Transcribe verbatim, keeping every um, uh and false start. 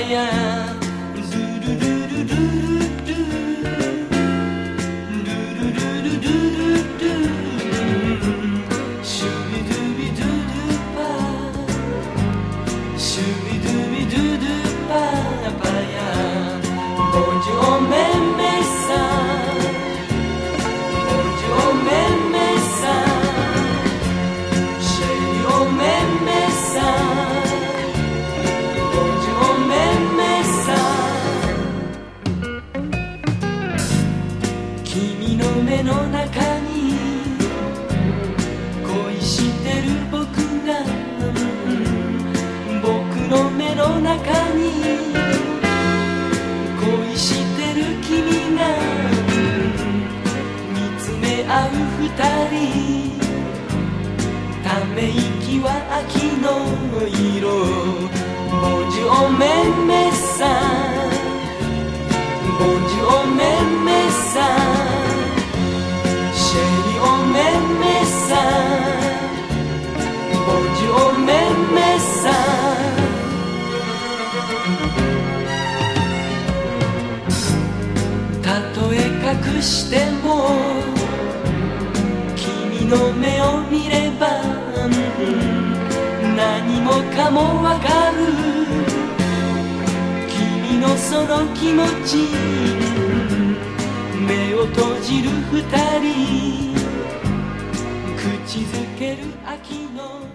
やルルルルルルルルルルルルルシュビドゥビドゥドゥパシュビドゥビドゥドゥパパやボンジュオメメさボンジュオメメさシェリオメメさボンジュオメメさ君の目の中に恋してる僕が僕の目の中に恋してる君が見つめ合う二人ため息は秋の色ボンジュオメメさボンジュオメメさシェリオメメさボンジュオメメさたとえ隠しても君の目を見れば何もかもわかる君のその気持ち目を閉じる二人口づける秋の